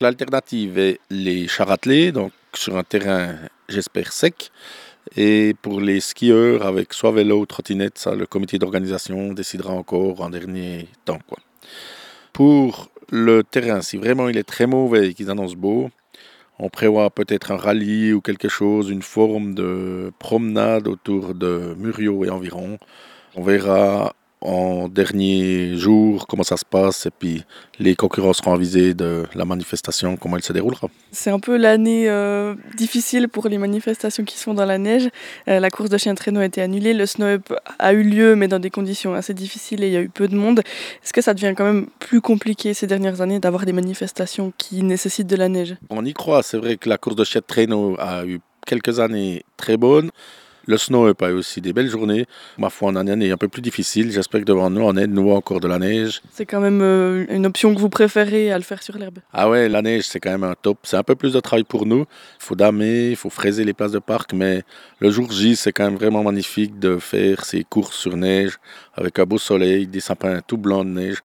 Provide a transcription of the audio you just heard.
L'alternative est les chars attelés, donc sur un terrain, j'espère, sec. Et pour les skieurs, avec soit vélo ou trottinette, ça, le comité d'organisation décidera encore en dernier temps, quoi. Pour le terrain, si vraiment il est très mauvais et qu'ils annoncent beau, on prévoit peut-être un rallye ou quelque chose, une forme de promenade autour de Muriot et environ. On verra en dernier jour comment ça se passe et puis les concurrents seront avisés de la manifestation, comment elle se déroulera. C'est un peu l'année difficile pour les manifestations qui sont dans la neige. La course de chien de traîneau a été annulée, le Snow Up a eu lieu mais dans des conditions assez difficiles et il y a eu peu de monde. Est-ce que ça devient quand même plus compliqué ces dernières années d'avoir des manifestations qui nécessitent de la neige? On y croit, c'est vrai que la course de chien de traîneau a eu quelques années très bonnes. Le Snow Up a eu aussi des belles journées. Ma foi, en année est un peu plus difficile. J'espère que devant nous, on est de nouveau encore de la neige. C'est quand même une option que vous préférez à le faire sur l'herbe? Ah ouais, la neige, c'est quand même un top. C'est un peu plus de travail pour nous. Il faut damer, il faut fraiser les places de parc, mais le jour J, c'est quand même vraiment magnifique de faire ces courses sur neige avec un beau soleil, des sapins tout blancs de neige.